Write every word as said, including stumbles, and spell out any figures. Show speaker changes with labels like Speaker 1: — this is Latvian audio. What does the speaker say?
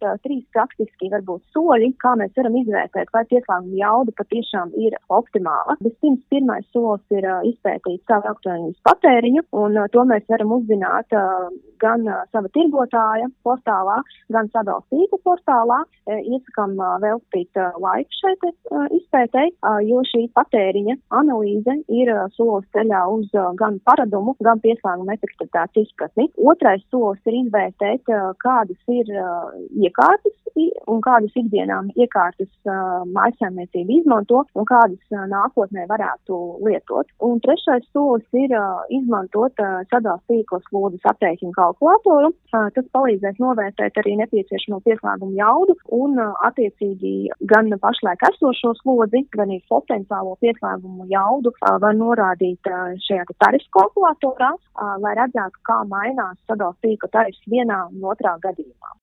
Speaker 1: uh, trīs praktiski varbūt soļi, kā mēs varam izvērtēt, vai pieslēguma jauda patiešām ir optimāla. Vispirms pirmais solis ir uh, izpētīt savu elektroenerģijas patēriņu, un uh, to mēs varam uzzināt uh, gan uh, sava tirgotāja portālā, gan sadales tīkla portālā. Uh, iesakām uh, veltīt uh, laiku šeit uh, izpētei, uh, jo šī patēriņa analīze ir uh, solis ceļā uz uh, gan paradumu, gan pieslēguma efektivitātes izpratni. Otrais solis ir izvērtēt, uh, kādas ir uh, iekārtas un kādas ikdienām iekārtas uh, mājsaimniecība izmanto un kādas uh, nākotnē varētu lietot. Un trešais solis ir uh, izmantot uh, sadales tīkla slodzes aprēķinu kalkulātoru. Uh, tas palīdzēs novērtēt arī nepieciešamo pieslēgumu jaudu un uh, attiecīgi gan pašlaik esošo slodzi, gan arī potenciālo pieslēgumu jaudu uh, var norādīt uh, šajā tarifu kalkulatorā, uh, lai redzētu, kā mainās sadales tīkla tarifs vienā un otrā gadījumā.